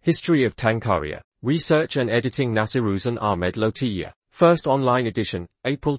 History of Tankaria. Research and editing Nasiruzan Ahmed Lotia. First online edition, April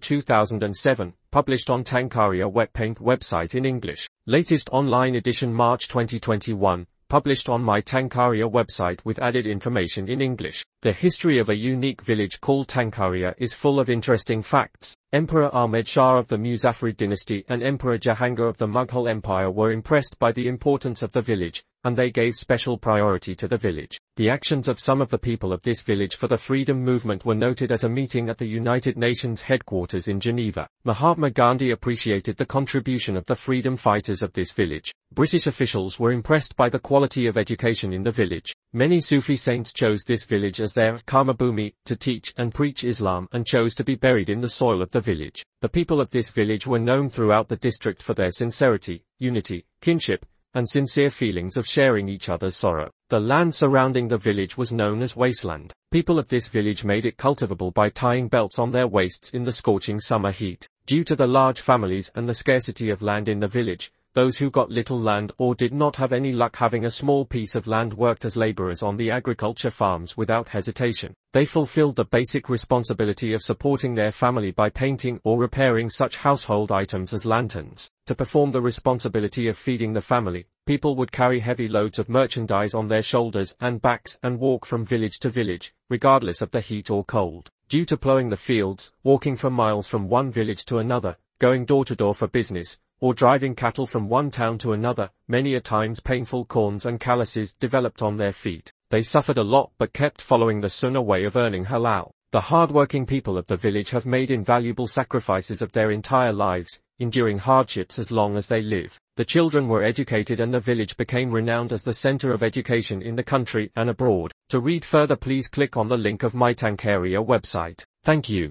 2007, published on Tankaria Wetpaint website in English. Latest online edition March 2021, published on my Tankaria website with added information in English. The history of a unique village called Tankaria is full of interesting facts. Emperor Ahmed Shah of the Muzaffarid dynasty and Emperor Jahangir of the Mughal Empire were impressed by the importance of the village, and they gave special priority to the village. The actions of some of the people of this village for the freedom movement were noted at a meeting at the United Nations headquarters in Geneva. Mahatma Gandhi appreciated the contribution of the freedom fighters of this village. British officials were impressed by the quality of education in the village. Many Sufi saints chose this village as their Karmabhumi to teach and preach Islam and chose to be buried in the soil of the village. The people of this village were known throughout the district for their sincerity, unity, kinship, and sincere feelings of sharing each other's sorrow. The land surrounding the village was known as wasteland. People of this village made it cultivable by tying belts on their waists in the scorching summer heat. Due to the large families and the scarcity of land in the village, those who got little land or did not have any luck having a small piece of land worked as laborers on the agriculture farms without hesitation. They fulfilled the basic responsibility of supporting their family by painting or repairing such household items as lanterns. To perform the responsibility of feeding the family, people would carry heavy loads of merchandise on their shoulders and backs and walk from village to village, regardless of the heat or cold. Due to plowing the fields, walking for miles from one village to another, going door to door for business, or driving cattle from one town to another, many a times painful corns and calluses developed on their feet. They suffered a lot but kept following the Sunnah way of earning halal. The hard-working people of the village have made invaluable sacrifices of their entire lives, enduring hardships as long as they live. The children were educated and the village became renowned as the center of education in the country and abroad. To read further, please click on the link of my Tankaria website. Thank you.